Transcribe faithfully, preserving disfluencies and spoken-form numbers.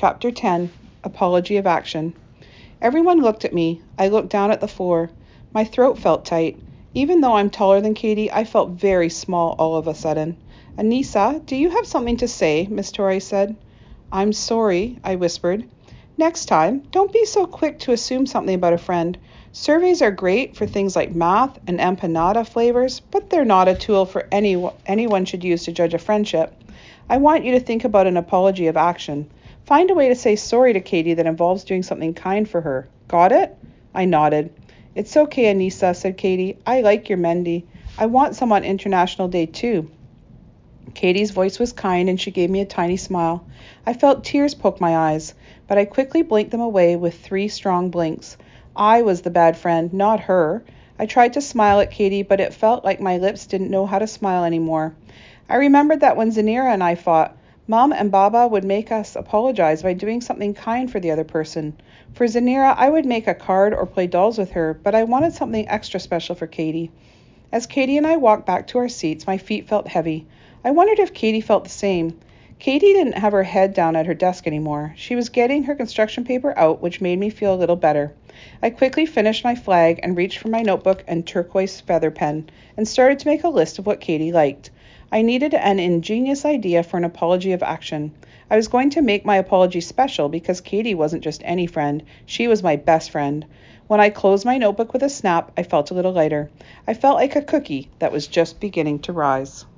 Chapter ten. Apology of Action. Everyone looked at me. I looked down at the floor. My throat felt tight. Even though I'm taller than Katie, I felt very small all of a sudden. Anissa, do you have something to say? Miss Torrey said. I'm sorry, I whispered. Next time, don't be so quick to assume something about a friend. Surveys are great for things like math and empanada flavors, but they're not a tool for any, anyone should use to judge a friendship. I want you to think about an apology of action. Find a way to say sorry to Katie that involves doing something kind for her. Got it? I nodded. It's okay, Anissa, said Katie. I like your Mendy. I want some on International Day too. Katie's voice was kind and she gave me a tiny smile. I felt tears poke my eyes, but I quickly blinked them away with three strong blinks. I was the bad friend, not her. I tried to smile at Katie, but it felt like my lips didn't know how to smile anymore. I remembered that when Zanira and I fought, Mom and Baba would make us apologize by doing something kind for the other person. For Zanira, I would make a card or play dolls with her, but I wanted something extra special for Katie. As Katie and I walked back to our seats, my feet felt heavy. I wondered if Katie felt the same. Katie didn't have her head down at her desk anymore. She was getting her construction paper out, which made me feel a little better. I quickly finished my flag and reached for my notebook and turquoise feather pen and started to make a list of what Katie liked. I needed an ingenious idea for an apology of action. I was going to make my apology special because Katie wasn't just any friend. She was my best friend. When I closed my notebook with a snap, I felt a little lighter. I felt like a cookie that was just beginning to rise.